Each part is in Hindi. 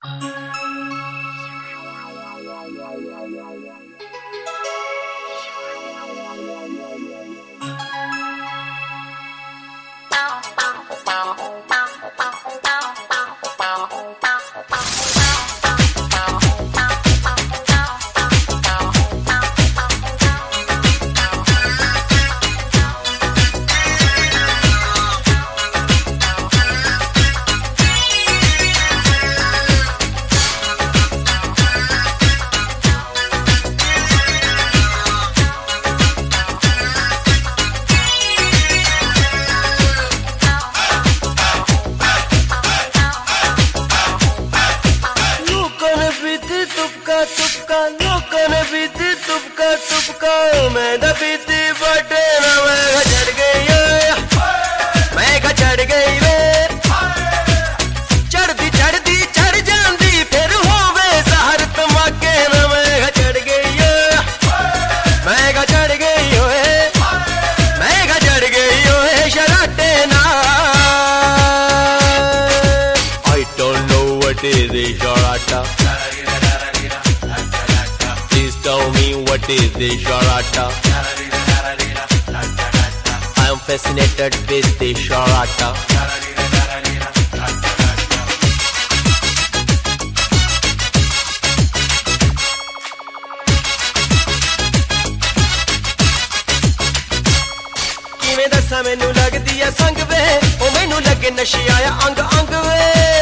तुपका लोगों ने बीती तुपका मैं न बीती बटे न मैं चढ़ गई मैं चढ़ गई वे चढ़ती चढ़ जाती फिर होवे सहर तमाके न मैं चढ़ गई मैं चढ़ गई मैं चढ़ गई शराटे ना I don't know what is a sharata. Tell me what is the sharata? I am fascinated with the sharata. किवें दस्सां मैनू लगदी है संग वे ओ मैनू लगे नशे आया अंग अंग वे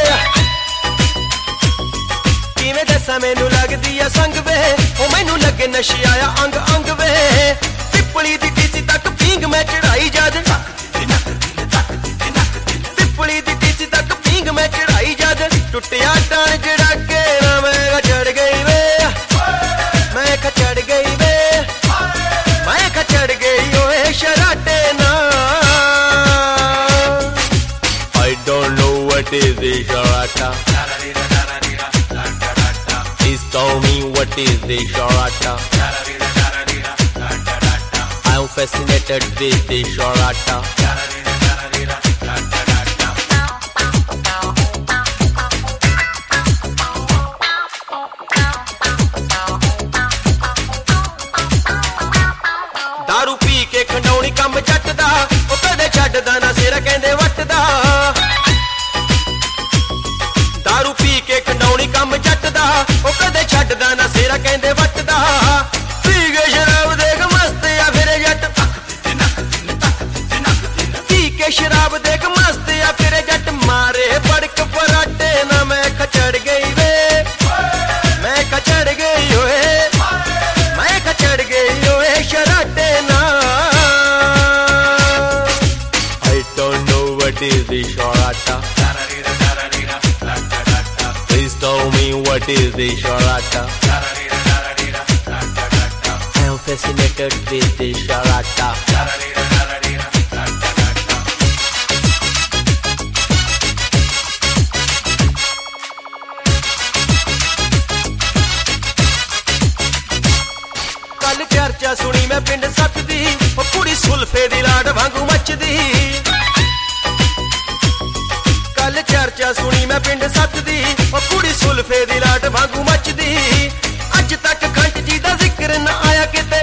किवें दस्सां मैनू लगदी है संग वे ओ मैनू लगे नशे आया अंग अंग वे पिपली दी टीसी तक पींग मैं चढ़ाई जद पिपली दी टीसी तक पींग मैं चढ़ाई जद टुटिया टाण जड़ा के ना मैं चढ़ गई वे मैं चढ़ गई वे मैं चढ़ गई ओए शराटे ना I don't know what is the sharata. Please tell me what is the sharata. I am fascinated with the sharata. दारू पी के खंडौनी कम जट दा ओ कदे छड्डदा ना सिर कहंदे वट दा दारू पी के खंडौनी कम जट दा ओ कदे छड्डदा ना सिर कहंदे वट दा पी के शराब देख मस्त या फिर जट पी के शराब देख मस्त या फिर जट मारे बड़क पराटे ना मैं चढ़ गई वे मैं चढ़ गई ओए मैं चढ़ गई ओए शराटे ना I don't know what is the sharata. Please tell me what is the sharata. I am fascinated with the sharata. कल चर्चा सुनी मैं पिंड सत दी ओ कुड़ी सुल्फे दी लाड वांगू मचदी कल चर्चा सुनी मैं पिंड सत दी ओ कुड़ी सुल्फे दी लाड वांगू मचदी अज तक खंड जी दा जिक्र न आया किते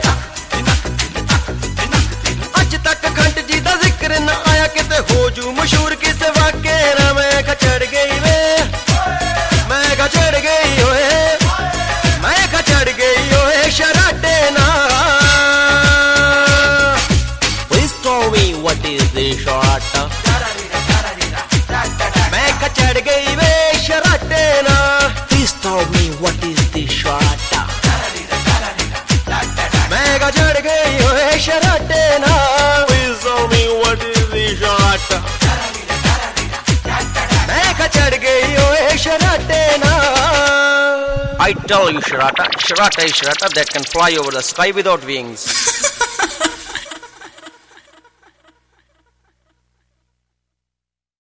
अज तक खंड जी दा जिक्र न आया किते हो जू मशहूर किस वाके ना मैं चढ़ गई वे मैं चढ़ गई ओए मैं चढ़ गई ओए शराटे ना Please tell me what is the sharata. मैं चढ़ गई वे शराटे ना Please tell me what is the sharata. मैं चढ़ गई ओए शराटे ना Please tell me what is the sharata. मैं चढ़ गई ओए शराटे ना I tell you, Sharata is Sharata that can fly over the sky without wings.